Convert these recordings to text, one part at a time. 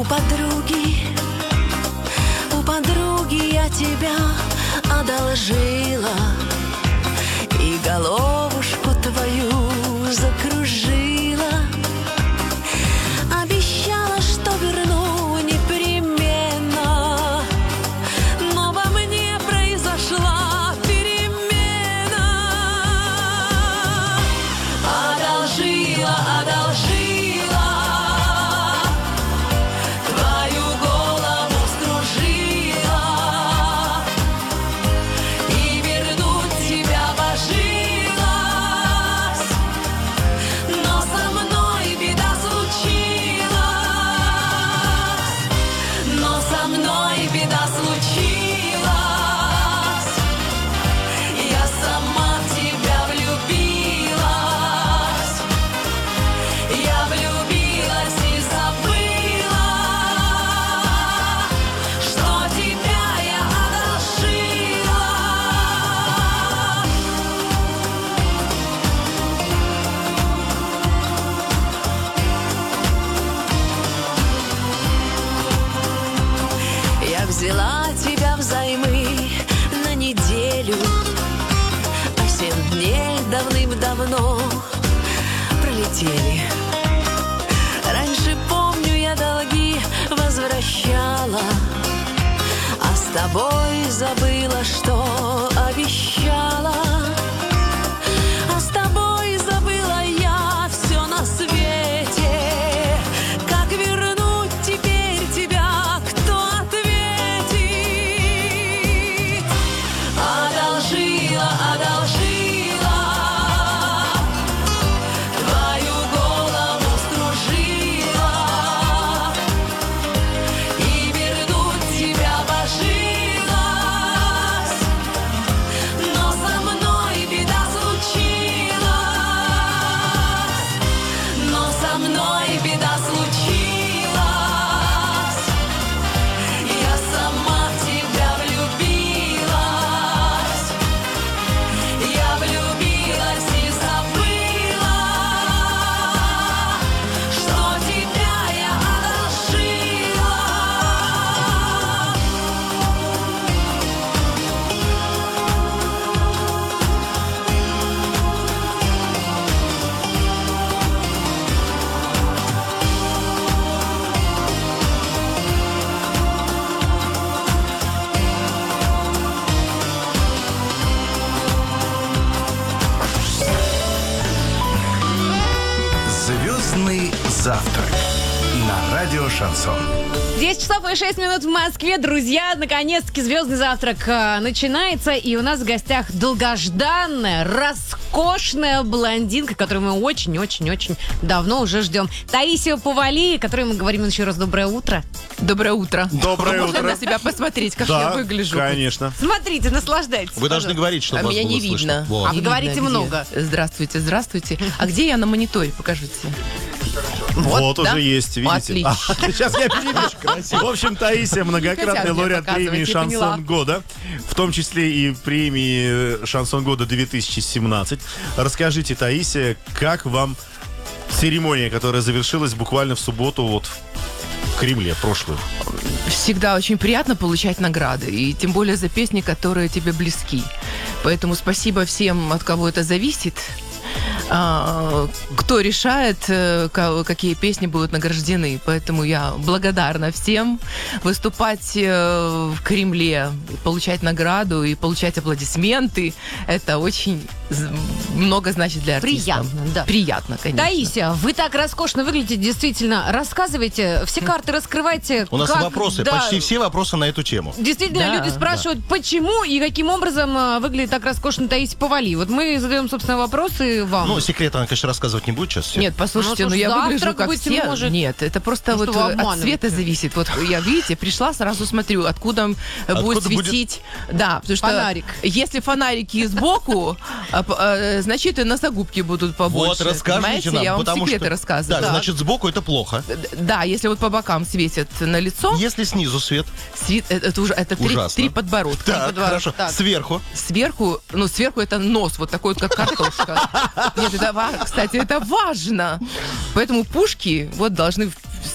подруги я тебя одолжила и головушку твою закружила. Обещала, что верну непременно, но во мне произошла перемена. Одолжила твою голову скружила, и вернуть тебя божилась, но со мной беда случилась, я сама в тебя влюбилась, и забыла, что тебя я одолжила. Я взяла тебя взаймы на неделю, а 7 дней давным-давно пролетели. Раньше, помню, я долги возвращала, а с тобой забыла, что обещала. А с тобой забыла я все на свете. Как вернуть теперь тебя, кто ответит? Одолжила твою голову скружила, и вернуть тебя божилась, но со мной беда случилась, я сама в тебя влюбилась, и забыла, что тебя я одолжила. Звездный завтрак на радио Шансон. 10 часов и 6 минут в Москве. Друзья, наконец-таки звездный завтрак начинается. И у нас в гостях долгожданная, роскошная блондинка, которую мы очень-очень-очень давно уже ждем. Таисия Повалий, которой мы говорим еще раз доброе утро. Доброе утро. Доброе Можно утро. на себя посмотреть, как Да, я выгляжу. конечно. Смотрите, наслаждайтесь. Вы должны говорить, чтобы А вас меня было не слышно. видно. Вот. А вы Не говорите видно, где. много. Здравствуйте, здравствуйте. А где я на мониторе? Покажите. Вот да? уже есть, видите? Отлично. Сейчас я переведу. В общем, Таисия многократный Хотят мне лауреат показывать, премии я поняла. «Шансон года», в том числе и премии «Шансон года 2017». Расскажите, Таисия, как вам церемония, которая завершилась буквально в субботу вот в Кремле прошлую? Всегда очень приятно получать награды. И тем более за песни, которые тебе близки. Поэтому спасибо всем, от кого это зависит. Кто решает, какие песни будут награждены. Поэтому я благодарна всем. Выступать в Кремле, получать награду и получать аплодисменты, это очень много значит для артиста. Приятно, да. Приятно, конечно. Таисия, вы так роскошно выглядите, действительно. Рассказывайте, все карты раскрывайте. У нас как, вопросы, да, почти все вопросы на эту тему. Действительно, Да, люди спрашивают, почему и каким образом выглядит так роскошно Таисия Повалий. Вот мы задаем, собственно, вопросы вам. Ну, секрет она, конечно, рассказывать не будет сейчас. всем. Нет, послушайте, Ну, ну я завтрак выгляжу как быть все. может. Нет, это просто Ну, вот что вы от обманываете? цвета зависит. Вот я, видите, пришла, сразу смотрю, откуда будет Откуда будет- светить. Да, потому что Фонарик. если фонарики сбоку, значит и носогубки будут побольше. Вот, расскажите Понимаете, нам, я вам потому секреты что... рассказываю. Так, значит, сбоку это плохо. Да, если вот по бокам светят на лицо, Если снизу свет. это уже это Ужасно. три подбородка. Так, подворот. хорошо. Так. Сверху. Сверху это нос, вот такой вот, как картошка. Нет, кстати, это важно. Поэтому пушки вот должны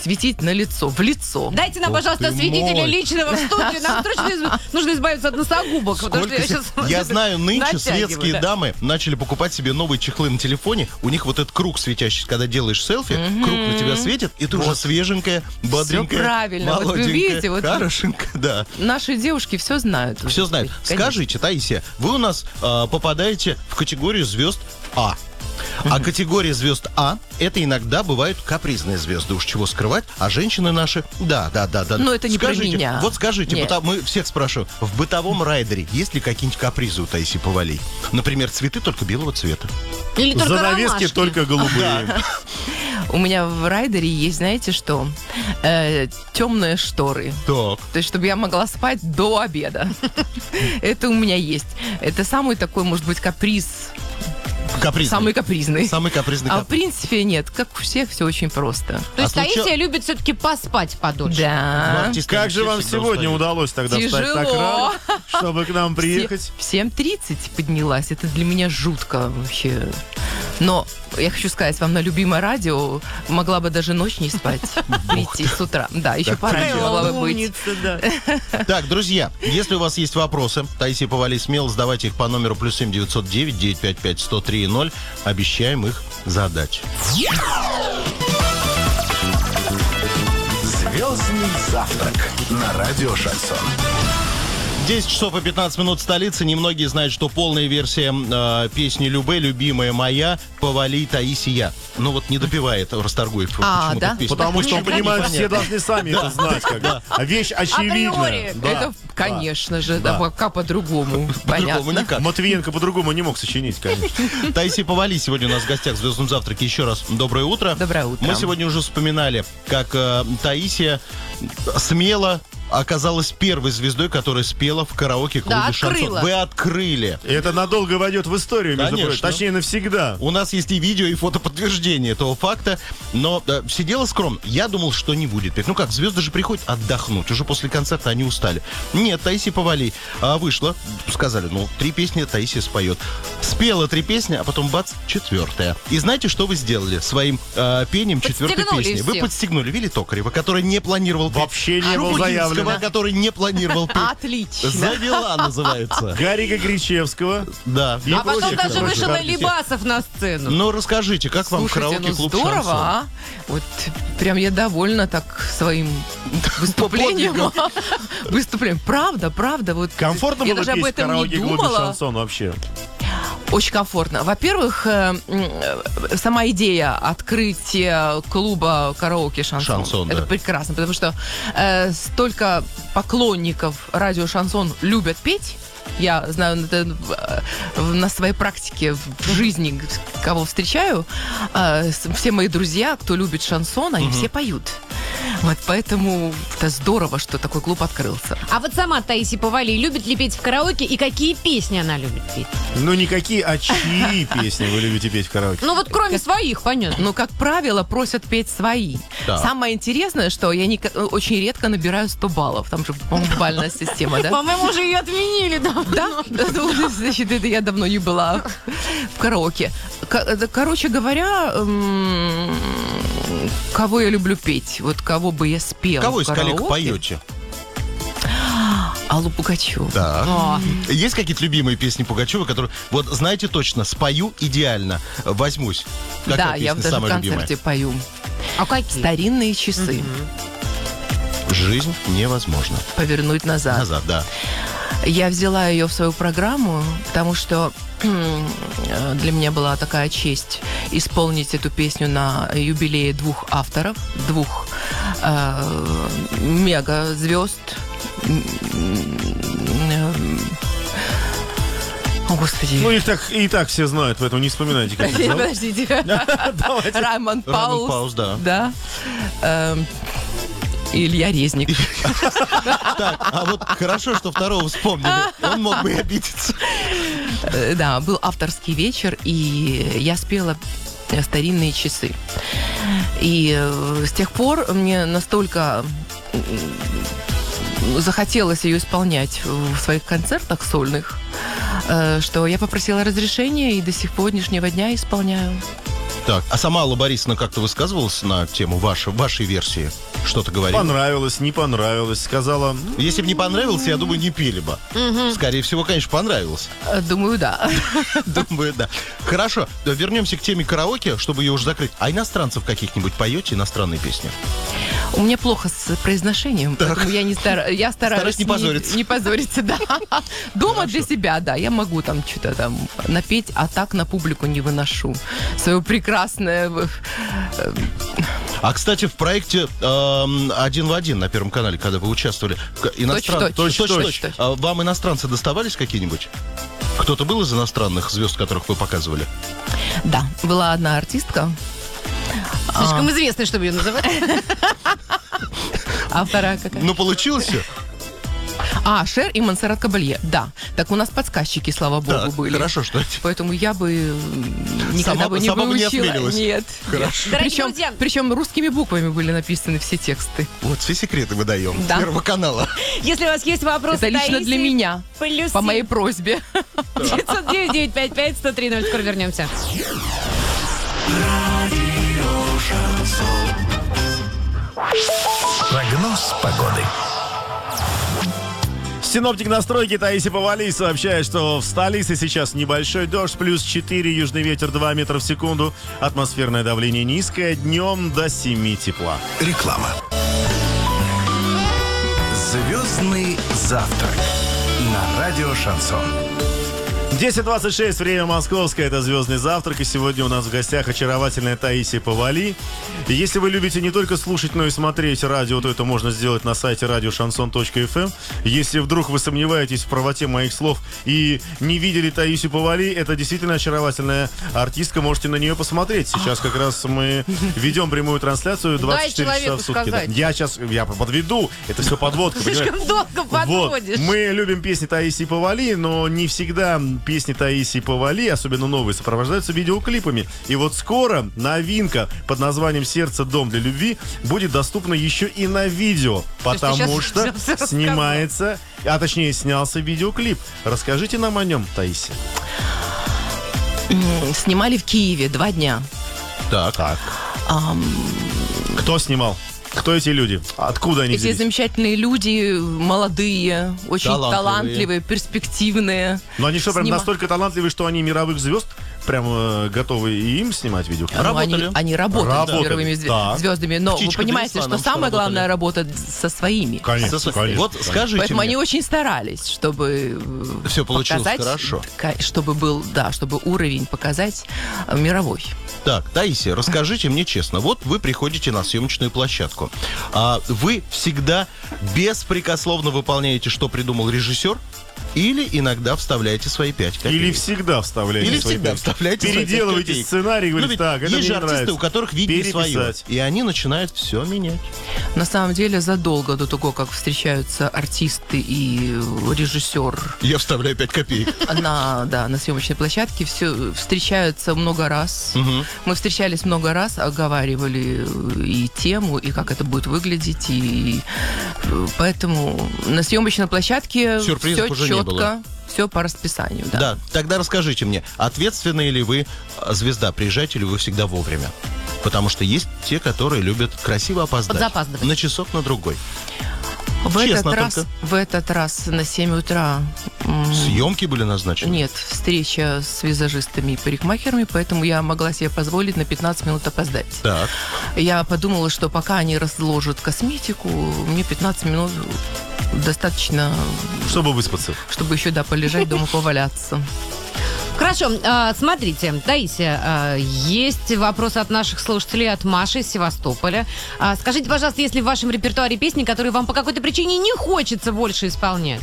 светить на лицо, в лицо. Дайте нам, Ух пожалуйста, ты осветителя мой. личного в студию. Нам срочно нужно избавиться от носогубок. потому что Я знаю, нынче натягиваю, светские да. дамы начали покупать себе новые чехлы на телефоне. У них вот этот круг светящийся, когда делаешь селфи, круг на тебя светит, и ты уже свеженькая, бодренькая, правильно. Вот вы молоденькая, видите, вот- хорошенькая, да. Наши девушки все знают. Все знают. Конечно. Скажите, Таисия, вы у нас попадаете в категорию звезд А. А категория звезд А — это иногда бывают капризные звезды, уж чего скрывать, а женщины наши, да. Но это не про Скажите, меня. Вот скажите, Нет. мы всех спрашиваем, в бытовом райдере есть ли какие-нибудь капризы у Таисии Повалий? Например, цветы только белого цвета. Или только Занавески ромашки. только голубые. У меня в райдере есть, знаете что? Темные шторы. Так. То есть, чтобы я могла спать до обеда. Это у меня есть. Это самый такой, может быть, каприз. Капризный. Самый капризный. Самый капризный А в каприз. принципе нет. Как у всех, все очень просто. То есть случай- Таисия любит все-таки поспать подольше. Да. Как же вам сегодня удалось тогда встать так Тяжело. рано, чтобы к нам приехать? В 7:30 поднялась. Это для меня жутко вообще. Но я хочу сказать вам, на любимое радио могла бы даже ночь не спать. Прийти с утра. Да, еще пораньше могла бы быть. Умница, да. Так, друзья, если у вас есть вопросы, Таисия Повалий, смело задавайте их по номеру +7 909 955 103 0. Обещаем их задать. Звездный завтрак на радио Шансон. 10 часов и 15 минут столицы. Немногие знают, что полная версия песни Любэ, «Любимая моя», Повалий, Таисия. Ну вот не допивает Расторгуев. почему-то да? в песне. Потому что он Почему-то понимает, все непонятно. должны сами это знать. А вещь очевидная. Априори. Да. Это, конечно же, Да. да, как по-другому. По-другому Понятно. никак. Матвиенко по-другому не мог сочинить, конечно. Таисия Повалий сегодня у нас в гостях в «Звездном завтраке». Еще раз доброе утро. Доброе утро. Мы сегодня уже вспоминали, как Таисия смело оказалась первой звездой, которая спела в караоке-клубе Да, «Шансон». открыла. Вы открыли. И это надолго войдет в историю, между Конечно. прочим. Точнее, навсегда. У нас есть и видео, и фотоподтверждение этого факта. Но сидела скромно. Я думал, что не будет петь. Ну как, звезды же приходят отдохнуть. Уже после концерта они устали. Нет, Таисия Повалий вышла. Сказали, 3 песни Таисия споет. Спела 3 песни, а потом бац, 4-я. И знаете, что вы сделали своим пением 4-й Подстегнули песни? Вы всех. подстегнули Вилли Токарева, который не планировал петь. Вообще не был Шуфутинского, заявлен. который не планировал петь. Отлично. Завела называется. Гарика Кричевского. Да. И А потом прочих, даже прочих вышел артистов. Либасов на сцену. Ну, расскажите, как вам Слушайте, караоке-клуб здорово, «Шансон»? а? Вот прям я довольна так своим выступлением. Выступлением. Правда. Вот Комфортно я было даже об петь в этом не караоке-клубе думала. «Шансон» вообще? Очень комфортно. Во-первых, сама идея открытия клуба караоке «Шансон». «Шансон», это да. прекрасно, потому что столько поклонников радио «Шансон» любят петь. Я знаю это на своей практике в жизни, кого встречаю. Все мои друзья, кто любит шансон, они все поют. Вот поэтому это здорово, что такой клуб открылся. А вот сама Таисия Повалий любит ли петь в караоке и какие песни она любит петь? Ну, никакие, а чьи песни вы любите петь в караоке? Ну вот кроме своих, понятно. Ну, как правило, просят петь свои. Да. Самое интересное, что я очень редко набираю 100 баллов. Там же, по-моему, бальная система, да? По-моему, уже ее отменили, да? Да? Ну, значит, это я давно не была в караоке. Короче говоря, кого я люблю петь? Вот кого бы я спела Кого в из коллег караоке? поете? Аллу Пугачеву. Да. О, Есть какие-то любимые песни Пугачева, которые, вот знаете точно, спою идеально, возьмусь. Какая Да, я песня даже в самая концерте любимая? пою. а какие? Старинные часы. Жизнь невозможна. Повернуть назад. Назад, да. Я взяла ее в свою программу, потому что для меня была такая честь исполнить эту песню на юбилее 2 авторов, 2 мега-звезд. О, Господи. Ну, их так и так все знают, поэтому не вспоминайте, как их зовут. Подождите. Давайте. Раймон Паулс. Паулс, да. Да. Илья Резник. Так, а вот хорошо, что второго вспомнили. Он мог бы и обидеться. Да, был авторский вечер, и я спела старинные часы. И с тех пор мне настолько захотелось ее исполнять в своих концертах сольных, что я попросила разрешения и до сегодняшнего дня исполняю. Так, а сама Алла Борисовна как-то высказывалась на тему вашей версии? Что-то говорила? Понравилось, не понравилось. Сказала, Если бы не понравилось, я думаю, не пели бы. Скорее всего, конечно, понравилось. Думаю, да. Думаю, да. Хорошо, вернемся к теме караоке, чтобы ее уже закрыть. А иностранцев каких-нибудь поете, иностранные песни? У меня плохо с произношением, поэтому я стараюсь Стараюсь не позориться. Не позориться, да. Дома для себя, да, я могу там что-то там напеть, а так на публику не выношу. Свое прекрасное... А, кстати, в проекте «Один в один» на Первом канале, когда вы участвовали, Точь-в-точь. Вам иностранцы доставались какие-нибудь? Кто-то был из иностранных звезд, которых вы показывали? Да, была одна артистка, Слишком известный, чтобы ее называть. а вторая какая? Ну, получилось все? Шер и Монсеррат Кабалье, да. Так у нас подсказчики, слава богу, Так, были. хорошо, что это. Поэтому я бы никогда бы не сама бы не выучила. осмелилась. Нет. Хорошо. Дорогие друзья. Причем русскими буквами были написаны все тексты. Вот все секреты мы даем. Да. С Первого канала. Если у вас есть вопросы, Это лично Таисии, для меня, плюс по моей просьбе. 909-955-103. Скоро вернемся. Прогноз погоды. Синоптик настройки Таисия Повалий сообщает, что в столице сейчас небольшой дождь, плюс 4, южный ветер 2 метра в секунду, атмосферное давление низкое, днем до 7 тепла. Реклама. Звездный завтрак на радио Шансон. 10:26, время московское, это «Звездный завтрак», и сегодня у нас в гостях очаровательная Таисия Повали. И если вы любите не только слушать, но и смотреть радио, то это можно сделать на сайте радиошансон.фм. Если вдруг вы сомневаетесь в правоте моих слов и не видели Таисию Повали, это действительно очаровательная артистка, можете на нее посмотреть. Сейчас как раз мы ведем прямую трансляцию 24 часа в сутки. сказать. Я подведу, это все подводка. Слишком понимаешь? долго подводишь. Вот. Мы любим песни Таисии Повали, но не всегда песни Таисии Повали, особенно новые, сопровождаются видеоклипами. И вот скоро новинка под названием «Сердце. Дом для любви» будет доступна еще и на видео, потому сейчас что всё рассказала. снимается, а точнее снялся видеоклип. Расскажите нам о нем, Таисия. Снимали в Киеве 2 дня. Так. Кто снимал? Кто эти люди? Откуда они Эти взялись? замечательные люди, молодые, очень Талантливые. талантливые, перспективные. Но они что, прям Снима- настолько талантливые, что они мировых звезд прям готовы и им снимать видеоклип? Ну, Работали. Они работают с Работали, мировыми так. звездами, но Птичка вы понимаете, Денисова что нам самая работали. главная работа со своими. Конечно, конечно. Вот скажите Поэтому мне. они очень старались, чтобы Всё получилось показать, хорошо. чтобы был, да, чтобы уровень показать мировой. Так, Таисия, расскажите мне честно. Вот вы приходите на съемочную площадку. Вы всегда беспрекословно выполняете, что придумал режиссер? Или иногда вставляете свои 5 копеек? Или всегда вставляете Или свои всегда пять. вставляете свои 5 Переделываете копеек. сценарий, Ну, говорите, ведь так, это есть мне же не артисты, нравится. у которых видение свое. Переписать. И они начинают все менять. На самом деле, задолго до того, как встречаются артисты и режиссер Я вставляю 5 копеек. на съемочной площадке, все встречаются много раз. Мы встречались много раз, оговаривали и тему, и как это будет выглядеть, и поэтому на съемочной площадке Сюрпризов все уже не четко, было. все по расписанию. Да. Да, тогда расскажите мне, ответственные ли вы звезда, приезжаете ли вы всегда вовремя? Потому что есть те, которые любят красиво опоздать. Подзапаздывать. На часок, на другой. В Честно этот раз на 7 утра Съемки были назначены? нет, встреча с визажистами и парикмахерами, поэтому я могла себе позволить на 15 минут опоздать. Так. Я подумала, что пока они разложат косметику, мне 15 минут достаточно, Чтобы выспаться. чтобы еще, полежать дома, поваляться. Хорошо, смотрите, Таисия, есть вопрос от наших слушателей, от Маши из Севастополя. Скажите, пожалуйста, есть ли в вашем репертуаре песни, которые вам по какой-то причине не хочется больше исполнять?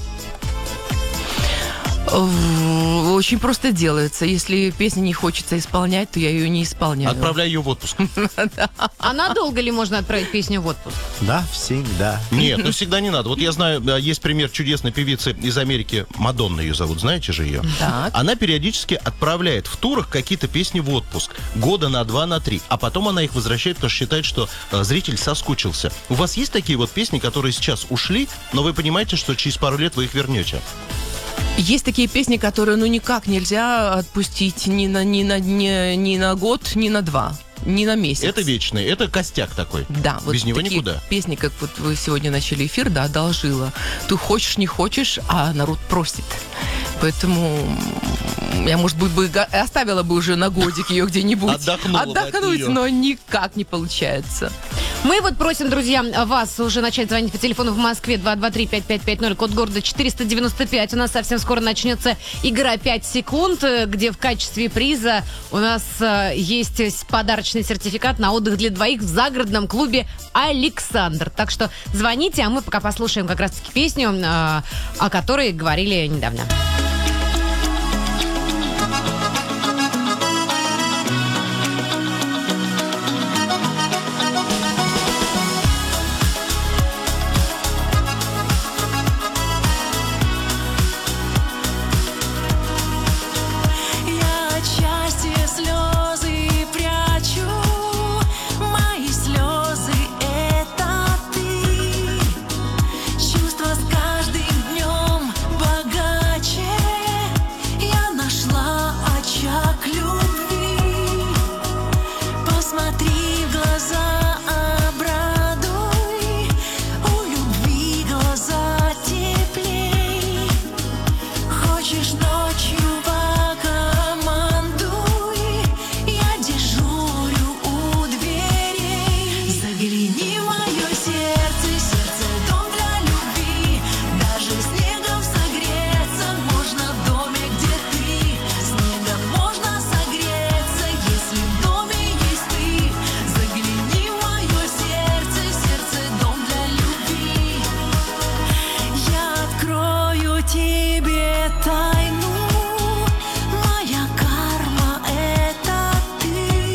Очень просто делается. Если песню не хочется исполнять, то я ее не исполняю. Отправляй ее в отпуск. А надолго ли можно отправить песню в отпуск? Да, всегда. Нет, ну всегда не надо. Вот я знаю, есть пример чудесной певицы из Америки, Мадонна ее зовут, знаете же ее? Так. Она периодически отправляет в турах какие-то песни в отпуск. Года на 2, на 3. А потом она их возвращает, потому что считает, что зритель соскучился. У вас есть такие вот песни, которые сейчас ушли, но вы понимаете, что через пару лет вы их вернете? Есть такие песни, которые никак нельзя отпустить ни на год, ни на 2. Не на месяц. Это вечный, это костяк такой. Да, вот без него такие никуда. Песни, как вот вы сегодня начали эфир, да, одолжила. Ты хочешь, не хочешь, а народ просит. Поэтому я, может быть, оставила бы уже на годик ее где-нибудь. Отдохнуть, но никак не получается. Мы вот просим, друзья, вас уже начать звонить по телефону в Москве 223-5550, код города 495. У нас совсем скоро начнется игра 5 секунд, где в качестве приза у нас есть подарочный сертификат на отдых для двоих в загородном клубе «Александр». Так что звоните, а мы пока послушаем как раз-таки песню, о которой говорили недавно. Я от счастья слезы прячу, мои слезы — это ты. Чувства с каждым днем богаче, я нашла очаг любви. Посмотри в глаза, обрадуй, у любви глаза теплей. Хочешь ночью покомандуй, я дежурю у дверей. Загляни в мое сердце, сердце — дом для любви. Даже снегом согреться можно в доме, где ты. Снегом можно согреться, если в доме есть ты. Загляни в мое сердце, сердце — дом для любви. Я открою тебе тайну, моя карма — это ты.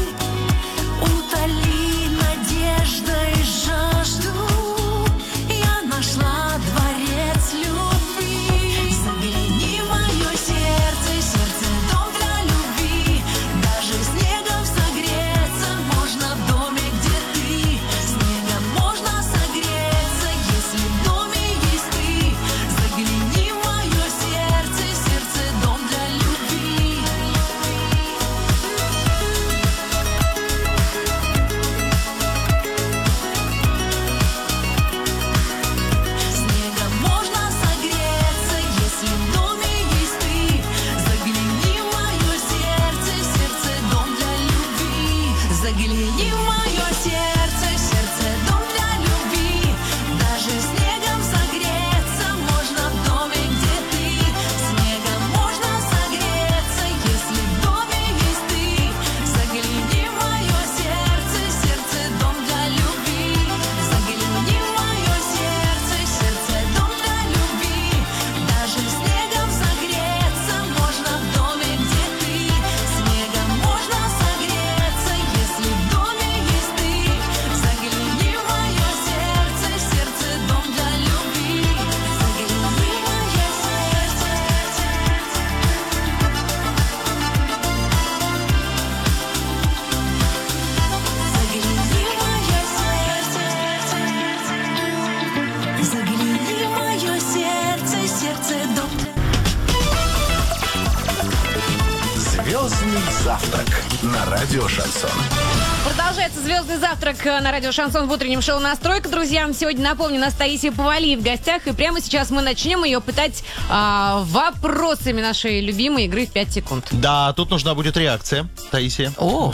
Утоли надеждой жажду, я нашла дворец любви. Загляни в мое сердце, сердце — дом для любви. Даже снегом согреться можно в доме, где ты. Снегом можно согреться, если в доме есть ты. Загляни в мое сердце, сердце — дом для любви. Снегом можно согреться, если в доме есть ты. Загляни в мое сердце, сердце — дом для любви. Загляни в мое сердце, сердце — дом для любви. Даже снегом согреться можно в доме, где ты. Снегом можно согреться, если в доме есть ты. Загляни в мое сердце, сердце — дом для любви. Загляни в мое сердце, сердце — дом для любви. Даже снегом согреться можно в доме, где ты. Снегом можно согреться, если в доме есть ты. Загляни в мое сердце, сердце — дом для любви. Загляни в мое сердце. Загляни в мое сердце, сердце — дом для Звездный завтрак на радио Шансон. Продолжается «Звездный завтрак» на радио «Шансон» в утреннем шоу «Настройка». Друзья, сегодня, напомню, у нас Таисия Повалий в гостях. И прямо сейчас мы начнем ее пытать вопросами нашей любимой игры в 5 секунд. Да, тут нужна будет реакция, Таисия. О,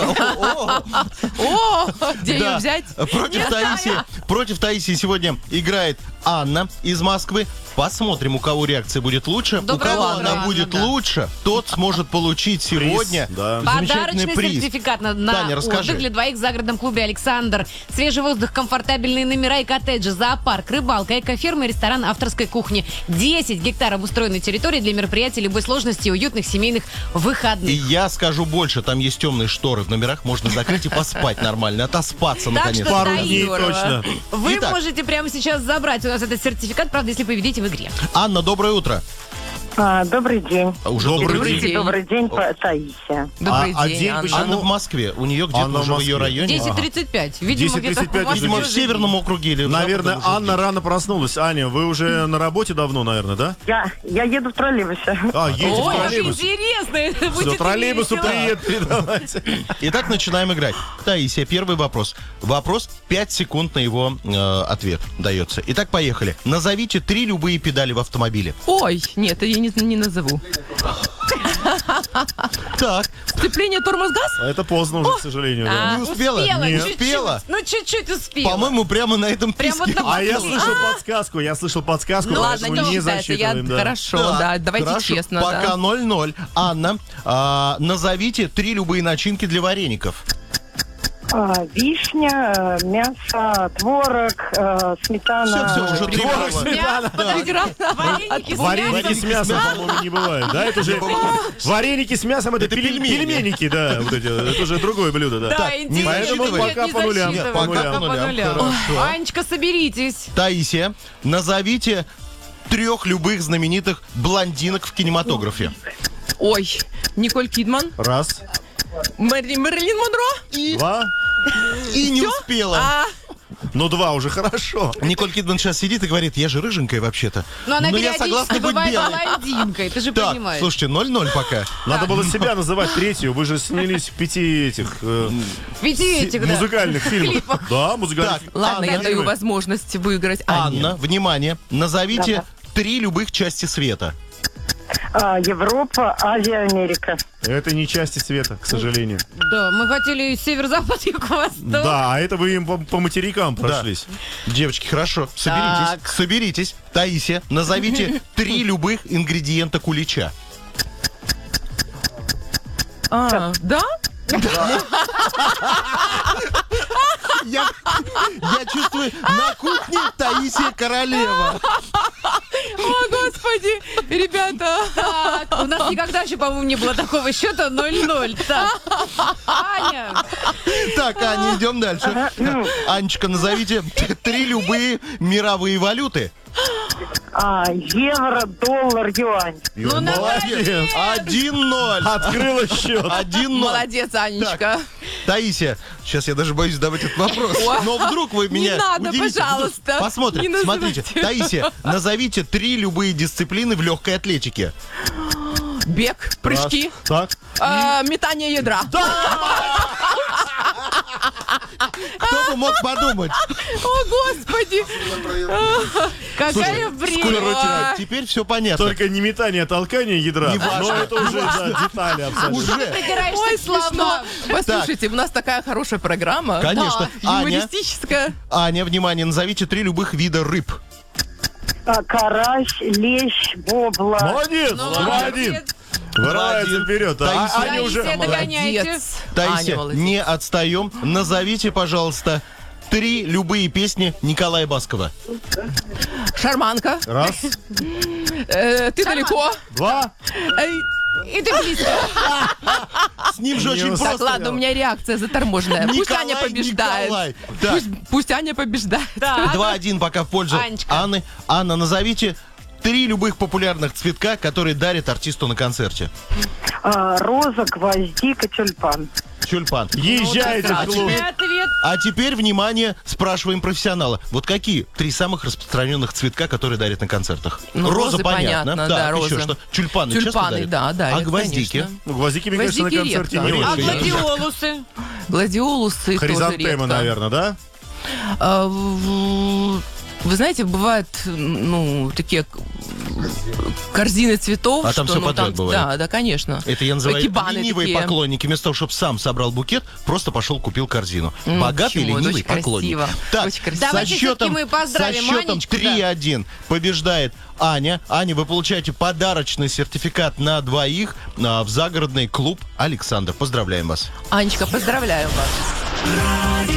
где ее Да. взять? Против Таисии сегодня играет Анна из Москвы. Посмотрим, у кого реакция будет лучше. Доброе у кого утро, она Анна, будет да. лучше, тот сможет получить сегодня да. замечательный Подарочный приз. сертификат на Таня, расскажи. отдых для двоих в загородном клубе «Александр». Свежий воздух, комфортабельные номера и коттеджи, зоопарк, рыбалка, экоферма и ресторан авторской кухни. 10 гектар обустроенной территории для мероприятий любой сложности и уютных семейных И выходных. я скажу больше, там есть темные шторы в номерах, можно закрыть и поспать нормально, отоспаться Так наконец. что, Пару Таисия, дней здорово. точно. Вы Итак. можете прямо сейчас забрать у нас этот сертификат, правда, если победите в игре. Анна, доброе утро. Добрый день. Уже Добрый день. Добрый день, Таисия. Добрый А день, день Анна. почему? Анна в Москве. У нее где-то Анна в уже в ее Москве. районе. 10:35. Видимо, 10:35 где-то у вас уже Видимо, в уже северном округе или в Наверное, западном уже Анна рано проснулась. Аня, вы уже на работе давно, наверное, да? Я еду в троллейбусе. Едете в Ой, как троллейбус. интересно, это Все, будет троллейбусу весело. привет передавайте. Итак, начинаем играть. Таисия, первый вопрос. Вопрос 5 секунд на его ответ дается. Итак, поехали. Назовите 3 любые педали в автомобиле. Ой, нет, я не назову. Так, Сцепление, тормоз, газ? Это поздно уже, к сожалению. да. не успела? Не чуть-чуть. успела. Ну, чуть-чуть успела. По-моему, прямо на этом Прямо писке. там. А я слышал подсказку, Ну ладно, поэтому не не считается, я засчитываем, да. хорошо, Так, да, давайте хорошо. честно. Пока да. 0-0. Анна, назовите 3 любые начинки для вареников. Вишня, мясо, творог, сметана. Все, уже 3 Творог, балла. сметана. Подожди, вареники с Вареники с мясом. мясом, по-моему, не бывает. Да, это уже вареники с мясом, это пельмени. пельменики, да, вот эти. Это уже другое блюдо, да. Да, не интересно. поэтому Нет, пока не по нулям. засчитываем, Нет, пока пока по нулям. Ой, Хорошо. Анечка, соберитесь. Таисия, назовите 3 любых знаменитых блондинок в кинематографе. Ой, Николь Кидман, Раз, Мерлин Монро. два. И не успела. Ну, 2 уже хорошо. Николь Кидман сейчас сидит и говорит, я же рыженькая вообще-то. Но она Но я согласна периодически быть бывает белой. блондинкой, ты же Так, понимаешь. слушайте, 0-0 пока. Надо было себя называть третью. Вы же снялись в 5 этих Пяти этих, да. музыкальных фильмах. Клипах. Да, музыкальных. Так, Ладно, я Анна, даю возможность выиграть Анне. Анна, внимание, назовите 3 любых части света. Европа, Азия, Америка. Это не части света, к сожалению. Да, мы хотели север-запад, юг-восток. Да, а это вы им по материкам прошлись. Девочки, хорошо, соберитесь. Так. Соберитесь. Таисия, назовите 3 любых ингредиента кулича. Да? Я чувствую, на кухне Таисия королева. О, господи, ребята. Так, у нас никогда еще, по-моему, не было такого счета 0-0. Так, Аня, Так, Аня, идем дальше. Анечка, назовите 3 любые мировые валюты. Евро, доллар, юань. ну Молодец. 1-0. Открыла счет. 1-0. Молодец, Анечка. Так, Таисия, сейчас я даже боюсь задавать этот вопрос. Ой, Но вдруг вы меня надо, удивите. пожалуйста, не Посмотрим. называйте. Смотрите, Таисия, назовите 3 любые дисциплины в легкой атлетике. Бег, прыжки, Так. метание ядра. Кто бы мог подумать? О, господи. какая бред. Теперь все понятно. Только не метание, а толкание ядра. Не важно. Но это уже да, детали абсолютно. Уже. Придираешься Ой, к словам. смешно. Послушайте, у нас такая хорошая программа. Конечно. Да, Аня. юмористическая. Аня, внимание, назовите 3 любых вида рыб. Карась, лещ, бобла. Молодец, Ну, 2-1. молодец. Вырывается 2-1. вперед. А Таисия. Аня уже... Таисия, догоняйте. Молодец. Таисия, Аня, молодец. не отстаем. Назовите, пожалуйста, 3 любые песни Николая Баскова. Шарманка. Раз, Ты далеко. 2. Эй, И ты близко. С ним же Не очень успел. Так, просто. ладно, у меня реакция заторможенная. Пусть Николай, Аня побеждает. Николай. Так, Пусть Аня побеждает. Так. 2-1 пока в пользу Анечка. Анны. Анна, назовите 3 любых популярных цветка, которые дарят артисту на концерте. Роза, гвоздика, тюльпан. Тюльпан. Езжайте в клуб. Точный ответ. А теперь, внимание, спрашиваем профессионала. Вот какие 3 самых распространенных цветка, которые дарят на концертах? Ну, роза, розы, понятно. понятно, Так, да, еще розы. что? Тюльпаны, часто Тюльпаны, дарят? да, дарят, А гвоздики? конечно. Ну, гвоздики, мне кажется, на Гвоздики концерте редко. не А очень. гладиолусы? Гладиолусы тоже Хризантемы, редко. наверное, да? Вы знаете, бывают, ну, такие корзины цветов. А там что, всё ну, подряд бывает? Да, да, конечно. Это я называю Экибаны ленивые такие. поклонники. Вместо того, чтобы сам собрал букет, просто пошел купил корзину. Богатый почему? Это ленивый очень поклонник. красиво. Так, Очень красиво. со Давайте счетом, всё-таки мы поздравим со счетом Анечку, да. 3-1 побеждает Аня. Аня, вы получаете подарочный сертификат на 2 в загородный клуб «Александр». Поздравляем вас. Анечка, поздравляю вас.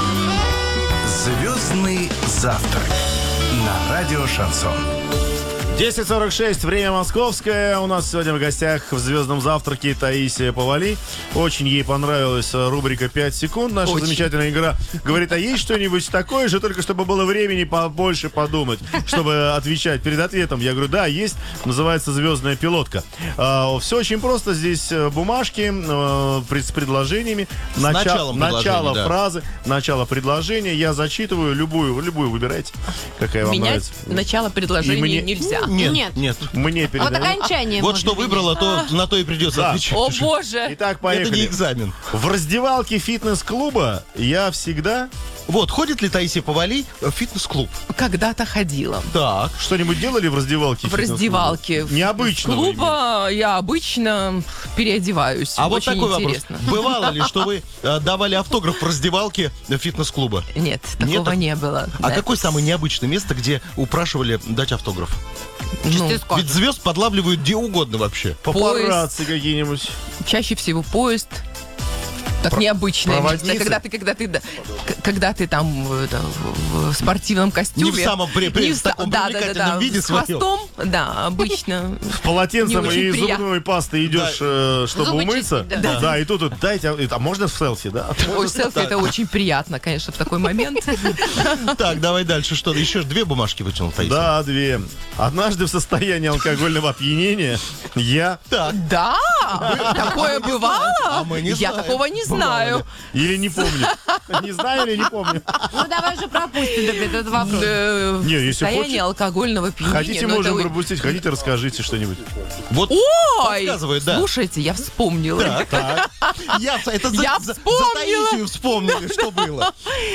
Звездный завтрак на радио Шансон. 10:46, время московское. У нас сегодня в гостях в «Звездном завтраке» Таисия Повалий. Очень ей понравилась рубрика «5 секунд». Наша Очень. замечательная игра. Говорит, а есть что-нибудь такое же, только чтобы было времени побольше подумать, чтобы отвечать перед ответом? Я говорю, да, есть. Называется «Звездная пилотка». Все очень просто. Здесь бумажки с предложениями. началом Начало предложения, да. фразы, начало предложения. Я зачитываю любую выбирайте, какая вам Менять нравится. начало И предложения мне- нельзя. Нет. Мне А вот передают. окончание Вот можно что менять. выбрала, то на то и придется Да. отвечать. О боже! Итак, Это не поехали. экзамен. В раздевалке фитнес-клуба я всегда Вот, ходит ли Таисия Повалий в фитнес-клуб? Когда-то ходила. Так. что-нибудь делали в раздевалке? В раздевалке. Необычного Клуба я обычно переодеваюсь. А вот Очень такой интересно. вопрос. Бывало ли, что вы давали автограф в раздевалке фитнес-клуба? Нет, такого Нет? не было. А Да. какое самое необычное место, где упрашивали дать автограф? Ну, Ты скажешь. Ведь звезд подлавливают где угодно вообще. Папарацци какие-нибудь. чаще всего поезд. Так необычное проводницы? место. Когда ты там в спортивном костюме. Не в самом Не в таком да, привлекательном виде с своем. хвостом, да, обычно. С полотенцем Не очень и приятно. зубной пастой идешь, чтобы Зубы умыться. чистить, да. Да, и тут дайте, а можно в селфи, да? Ой, селфи это очень приятно, конечно, в такой момент. Так, давай дальше. Что? Еще две бумажки вытянул Таисия. Да, две. Однажды в состоянии алкогольного опьянения я Так. Да, такое бывало? А мы не Я знаем. такого не знаю. или не помню. Не знаю или не помню. Ну давай же пропустим этот вопрос. Не, если Состояние хочешь- алкогольного опьянения. Хотите, ну, это можем вы- пропустить, хотите, расскажите что-нибудь. Вот Ой, подсказывает, да. слушайте, я вспомнила. Так. Это Я за вспомнила. Таисию вспомнили, что было.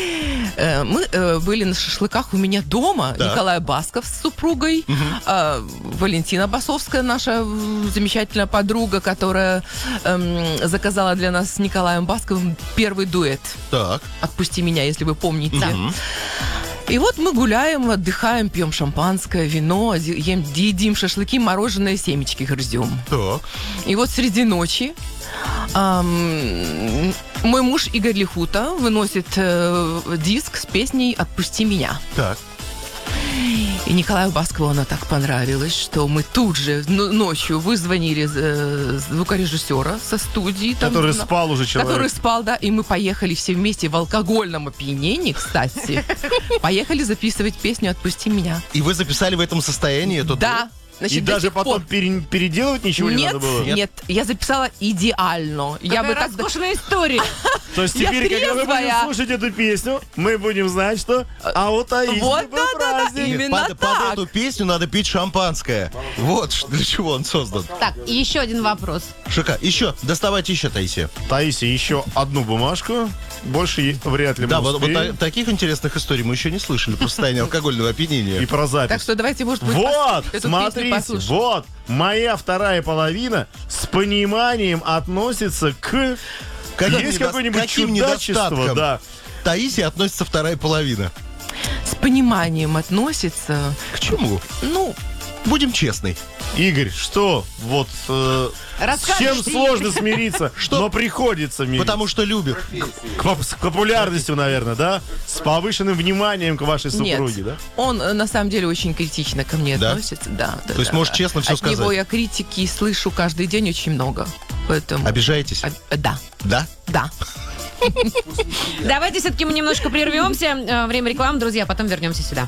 Мы были на шашлыках у меня дома. Так. Николай Басков с супругой, Валентина Басовская, наша замечательная подруга, которая заказала для нас с Николаем Басковым первый дуэт. Так. «Отпусти меня», если вы помните. И вот мы гуляем, отдыхаем, пьем шампанское, вино, едим шашлыки, мороженое, семечки грызем. Так. И вот среди ночи мой муж Игорь Лихута выносит диск с песней «Отпусти меня». Так. И Николаю Баскову она так понравилась, что мы тут же ночью вызвонили звукорежиссера со студии. там, Который спал уже человек. Который спал, да. И мы поехали все вместе в алкогольном опьянении, кстати. Поехали записывать песню «Отпусти меня». И вы записали в этом состоянии эту Да. Значит, И до даже сих пор. потом переделывать ничего не Нет, надо было? нет, я записала идеально. Я бы Какая так... роскошная история. То есть Я теперь, когда мы будем трезвая. слушать эту песню, мы будем знать, что а у Таисии Вот, был да-да-да. праздник. Именно Под так. эту песню надо пить шампанское. Вот для чего он создан. Так, и еще один вопрос. Шика. Еще, доставайте еще, Таисия. Таисия, еще одну бумажку. Больше вряд ли мы Да, вот успеем. таких интересных историй мы еще не слышали про состояние алкогольного И опьянения. про запись. Так что давайте, может быть, Вот, эту песню смотрите, послушаем. вот, моя вторая половина с пониманием относится к... Есть какое-нибудь каким чудачество, недостатком? да. Таисия относится вторая половина. С пониманием относится. К чему? Ну, Будем честны. Игорь, что вот с Расскажешь, чем Игорь. сложно смириться, Что? но приходится мириться? Потому что любит. С популярностью, наверное, да? С повышенным вниманием к вашей нет. супруге, да? Он на самом деле очень критично ко мне Да? относится. Да, да, То есть да, можешь да. честно всё От сказать? него я критики слышу каждый день очень много. Поэтому... Обижаетесь? Да, Да? да. Давайте все-таки мы немножко прервемся. Время рекламы, друзья, потом вернемся сюда.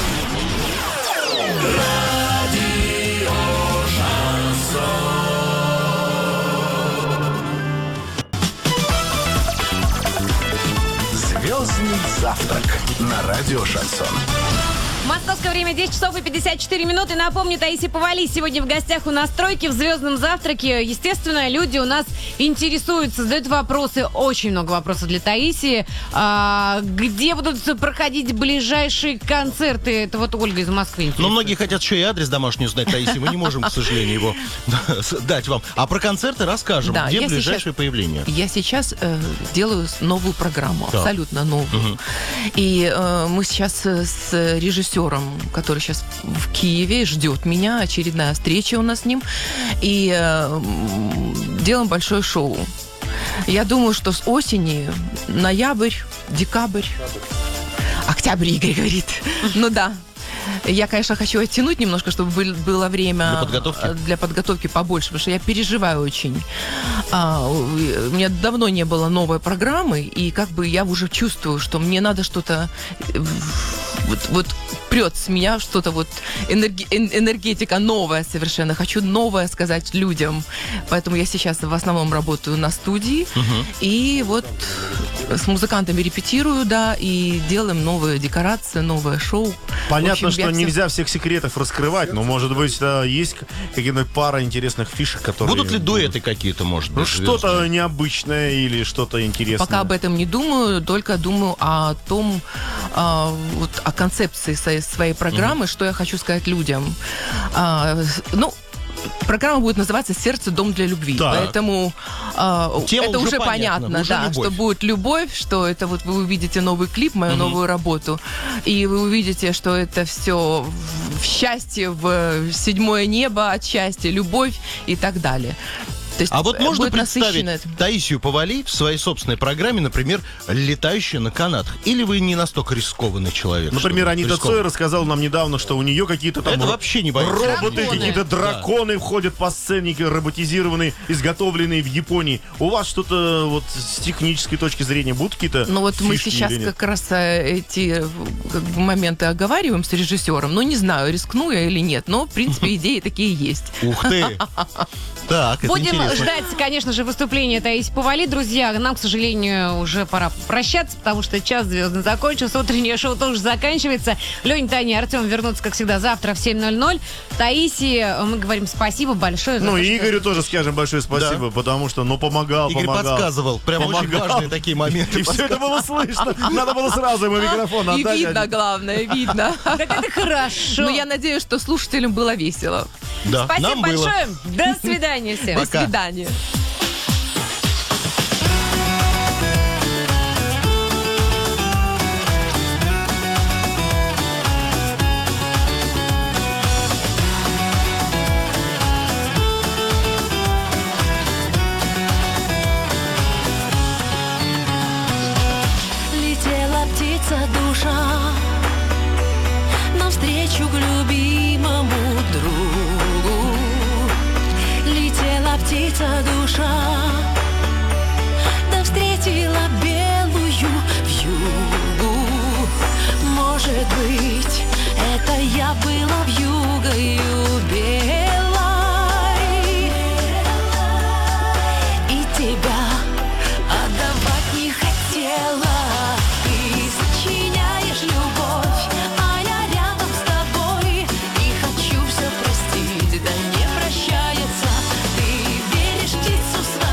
Звездный завтрак на радио Шансон. Московское время 10 часов и 54 минуты. Напомню, Таисия Повалий сегодня в гостях у нас «Тройки» в «Звездном завтраке». Естественно, люди у нас интересуются, задают вопросы. Очень много вопросов для Таисии. Где будут проходить ближайшие концерты? Это вот Ольга из Москвы Но интересует. многие хотят еще и адрес домашний узнать, Таисия. Мы не можем, к сожалению, его дать вам. А про концерты расскажем. Да, Где я ближайшее сейчас- появление? Я сейчас делаю новую программу, Так. абсолютно новую. И мы сейчас с режиссером, который сейчас в Киеве, ждет меня, очередная встреча у нас с ним, и делаем большое шоу. Я думаю, что с осени, ноябрь, декабрь, октябрь, Игорь говорит. Ну да. Я, конечно, хочу оттянуть немножко, чтобы было время Для подготовки? побольше, потому что я переживаю очень. У меня давно не было новой программы, и как бы я уже чувствую, что мне надо что-то вот прет с меня что-то вот энергетика новая совершенно. Хочу новое сказать людям. Поэтому я сейчас в основном работаю на студии. И вот с музыкантами репетирую, да, и делаем новые декорации, новое шоу. Понятно, В общем, что я нельзя всех секретов раскрывать, но, может быть, есть какие-то пара интересных фишек, которые... Будут ли дуэты какие-то, может Ну, быть? что-то звездные? необычное или что-то интересное. Пока об этом не думаю, только думаю о том, вот о концепции своей программы, что я хочу сказать людям. Программа будет называться «Сердце. Дом для любви». Так. Поэтому Тема это уже уже понятна, понятно, уже да, любовь. что будет любовь, что это вот вы увидите новый клип, мою новую работу, и вы увидите, что это все в счастье, в седьмое небо от счастья, любовь и так далее. То есть А вот можно будет насыщенно представить это. Таисию Повалий в своей собственной программе, например, летающая на канатах? Или вы не настолько рискованный человек? Например, чтобы Анита рисковать? Цой рассказала нам недавно, что у нее какие-то там Это вообще не боится. роботы, Драконы. какие-то драконы входят по сцене, роботизированные, изготовленные в Японии. У вас что-то вот с технической точки зрения будут какие-то Ну вот мы фишки сейчас или нет? как раз эти как бы моменты оговариваем с режиссером. Ну, не знаю, рискну я или нет, но, в принципе, идеи такие есть. Ух ты! Так, это Будем интересно. ждать, конечно же, выступления Таисии Повалий. Друзья, нам, к сожалению, уже пора прощаться, потому что час звездный закончился, утреннее шоу тоже заканчивается. Лень, Таня и Артем вернутся, как всегда, завтра в 7:00. Таисии мы говорим спасибо большое. за Ну то, и что- Игорю тоже скажем большое спасибо, потому что, помогал, Игорь помогал. подсказывал. Прям очень Помогал. важные такие моменты. И все это было слышно. Надо было сразу ему микрофон И отдать. видно, главное, видно. Так это хорошо. Но я надеюсь, что слушателям было весело. Да, Спасибо нам было. большое. До свидания всем. До свидания. Летела птица душа навстречу к любимому другу. Летела птица душа, да встретила белую вьюгу. Может быть, это я была вьюгою белой, и тебя отдавать не хотела. Ты сочиняешь любовь, а я рядом с тобой, и хочу все простить, да не прощается. Ты веришь птицу свою.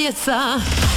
останется.